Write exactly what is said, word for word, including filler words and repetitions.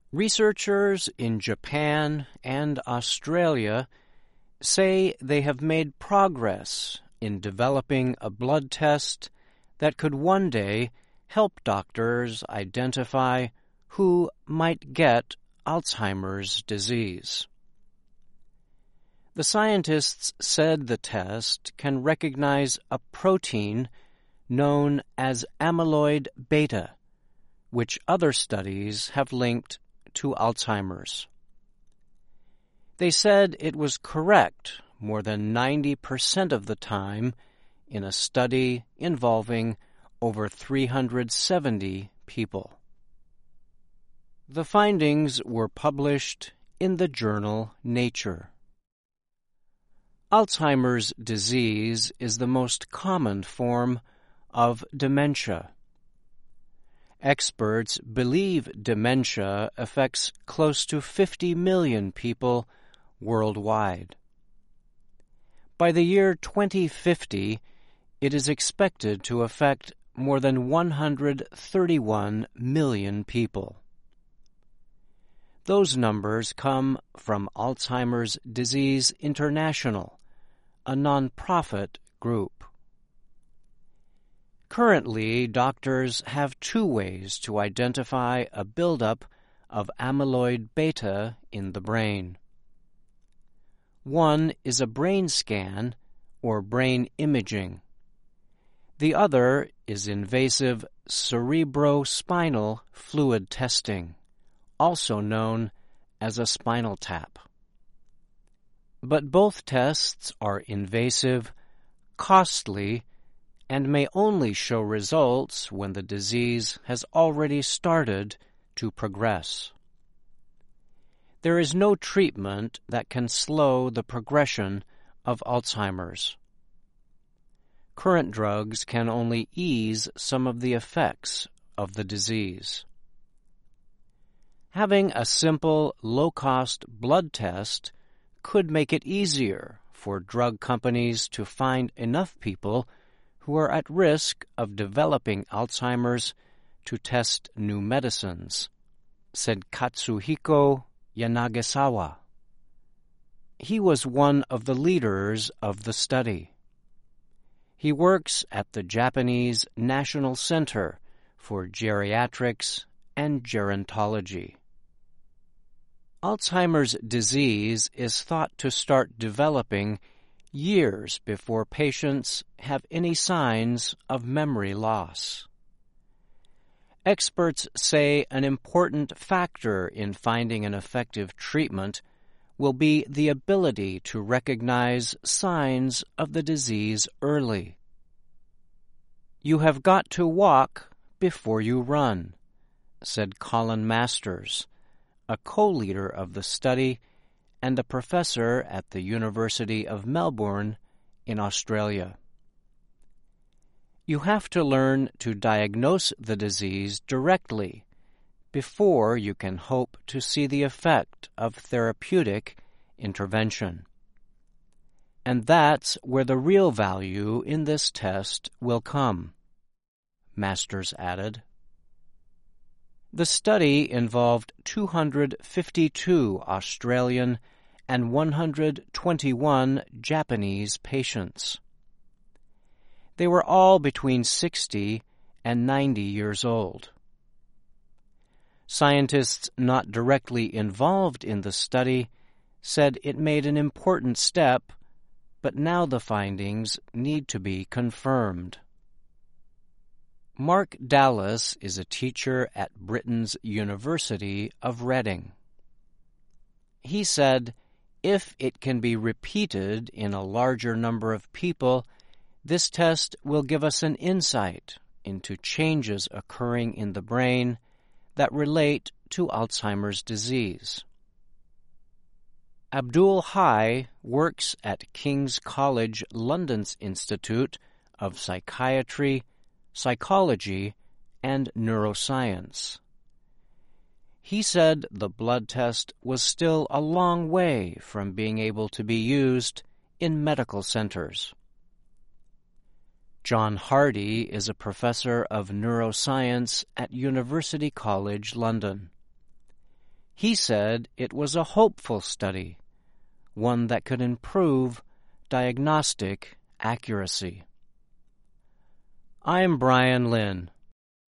Researchers in Japan and Australia say they have made progress in developing a blood test that could one day help doctors identify who might get Alzheimer's disease. The scientists said the test can recognize a protein known as amyloid beta, which other studies have linked to Alzheimer's. They said it was correct more than ninety percent of the time in a study involving over three hundred seventy people. The findings were published in the journal Nature. Alzheimer's disease is the most common form of dementia. Experts believe dementia affects close to fifty million people worldwide. By the year twenty fifty, it is expected to affect more than one hundred thirty-one million people. Those numbers come from Alzheimer's Disease International, a non-profit group. Currently, doctors have two ways to identify a buildup of amyloid beta in the brain. One is a brain scan or brain imaging. The other is invasive cerebrospinal fluid testing, also known as a spinal tap. But both tests are invasive, costly, and may only show results when the disease has already started to progress. There is no treatment that can slow the progression of Alzheimer's. Current drugs can only ease some of the effects of the disease. Having a simple, low-cost blood test could make it easier for drug companies to find enough people who are at risk of developing Alzheimer's to test new medicines, said Katsuhiko Yanagisawa. He was one of the leaders of the study. He works at the Japanese National Center for Geriatrics and Gerontology. Alzheimer's disease is thought to start developing years before patients have any signs of memory loss. Experts say an important factor in finding an effective treatment will be the ability to recognize signs of the disease early. "You have got to walk before you run," said Colin Masters, a co-leader of the study and a professor at the University of Melbourne in Australia. You have to learn to diagnose the disease directly before you can hope to see the effect of therapeutic intervention. And that's where the real value in this test will come, Masters added. The study involved two hundred fifty-two Australian and one hundred twenty-one Japanese patients. They were all between sixty and ninety years old. Scientists not directly involved in the study said it made an important step, but now the findings need to be confirmed. Mark Dallas is a teacher at Britain's University of Reading. He said, if it can be repeated in a larger number of people, this test will give us an insight into changes occurring in the brain that relate to Alzheimer's disease. Abdul Hai works at King's College London's Institute of Psychiatry, Psychology, and Neuroscience. He said the blood test was still a long way from being able to be used in medical centers. John Hardy is a professor of neuroscience at University College London. He said it was a hopeful study, one that could improve diagnostic accuracy. I'm Brian Lynn.